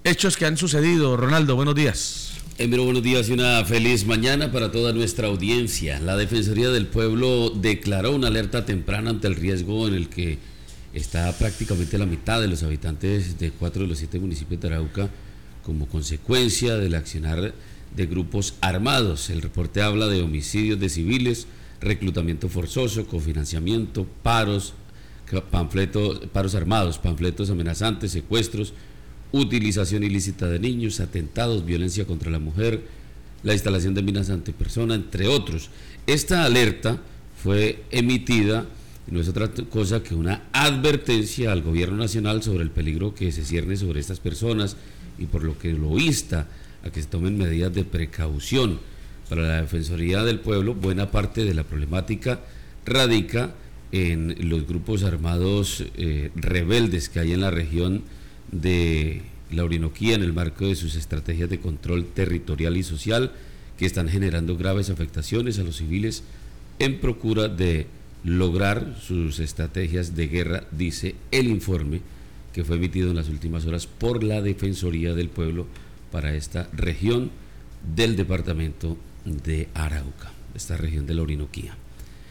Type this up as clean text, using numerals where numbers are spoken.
hechos que han sucedido. Ronaldo, buenos días. Emiro, buenos días y una feliz mañana para toda nuestra audiencia. La Defensoría del Pueblo declaró una alerta temprana ante el riesgo en el que está prácticamente la mitad de los habitantes de 4 de los 7 municipios de Arauca como consecuencia del accionar de grupos armados. El reporte habla de homicidios de civiles, reclutamiento forzoso, cofinanciamiento, paros armados, panfletos amenazantes, secuestros, utilización ilícita de niños, atentados, violencia contra la mujer, la instalación de minas antipersona, entre otros. Esta alerta fue emitida, no es otra cosa que una advertencia al gobierno nacional sobre el peligro que se cierne sobre estas personas y por lo que lo insta a que se tomen medidas de precaución. Para la Defensoría del Pueblo, buena parte de la problemática radica en los grupos armados rebeldes que hay en la región de la Orinoquía en el marco de sus estrategias de control territorial y social que están generando graves afectaciones a los civiles en procura de lograr sus estrategias de guerra, dice el informe que fue emitido en las últimas horas por la Defensoría del Pueblo para esta región del departamento de Arauca, esta región de la Orinoquía.